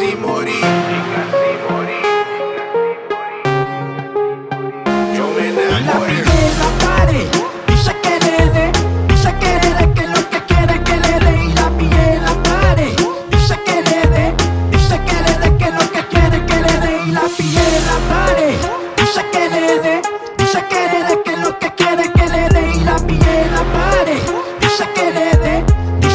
casi morí. Yo me enamoré. La pillé en la pared, dice que le dé, que lo que quiere que le dé. Y la pillé en la pared, dice que le dé, que lo que quiere que le dé. Y la pillé en la pared, dice que le dé, que lo que quiere que le dé. Y la pillé en la pared, dice que le dé,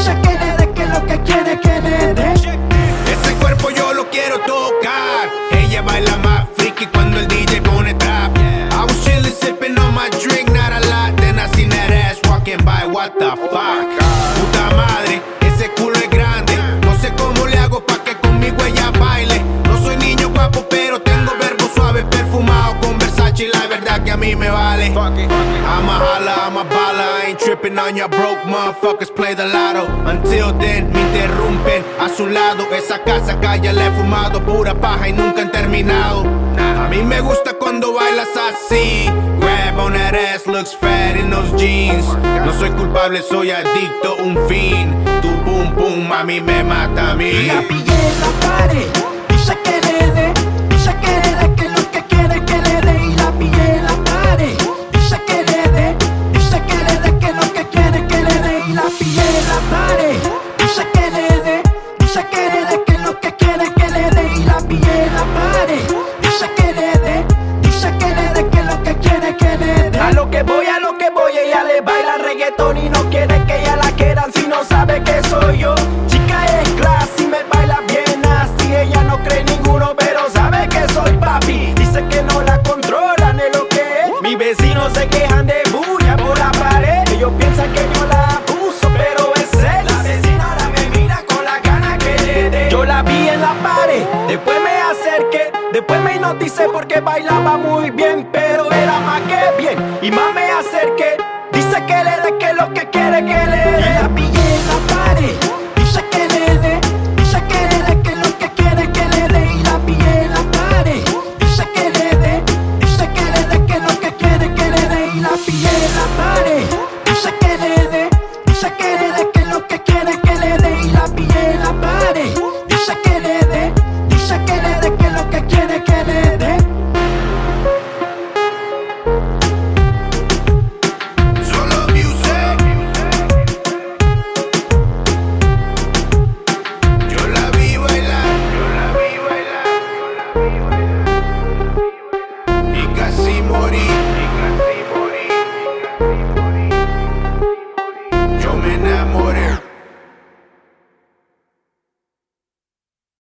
que lo que quiere que le dé. Ese cuerpo yo lo quiero tocar. Ella baila más freaky cuando el DJ pone trap. I was chillin' sipping on my drink, not a lot. Then I seen that ass walking by, what the fuck. Puta madre, ese culo es grande. No sé cómo le hago pa' que conmigo ella baile. No soy niño guapo, pero tengo verbo suave, perfumado con Versace. La verdad que a mí me vale. I'm a holla, I'm a bala. I ain't tripping on your broke motherfuckers, play the lotto. Until then, me interrumpen a su lado. Esa casa calla le he fumado pura paja y nunca han terminado. A mí me gusta cuando bailas así. Grab on that ass, looks fat in those jeans. No soy culpable, soy adicto, un fin. Tu boom boom, mami, me mata a mí. Y la pillé en la pared, dice que le dé, que lo que quiere que le dé. Y la pillé en la pared, dice que le dé, que lo que quiere que le dé. Y la pillé en la pared, dice que le dé, que lo que quiere que le dé. Y la pillé en la pared, dice que le dé, que lo que quiere que le dé. A lo que voy, ella le baila reggaetón y no quiere que ella la quieran si no sabe que soy yo. Chica es classy, me baila bien así. Ella no cree ninguno, pero sabe que soy papi. Dice que no la controlan, es lo que es. Mis vecinos se quejan de bulla por la pared. Ellos piensan que yo la abuso, pero es él. La vecina ahora me mira con la gana que le dé. Yo la vi en la pared, después me acerqué. Después me hipnoticé porque bailaba muy bien, pero era más que bien. Y más me acerqué, dice que le dé, que lo que quiere que le dé. Y la pillé en la pared, dice que le dé, que lo que quiere que le dé. Y la pillé en la pared, dice que le dé, que lo que quiere que le dé. Y la pillé en la pared, dice que le dé, que lo que quiere que le dé. Y la pillé en la pared, dice que le dé, que lo que quiere que le dé. Solo music. Yo la vi bailar, y casi morí. Yo me enamoré.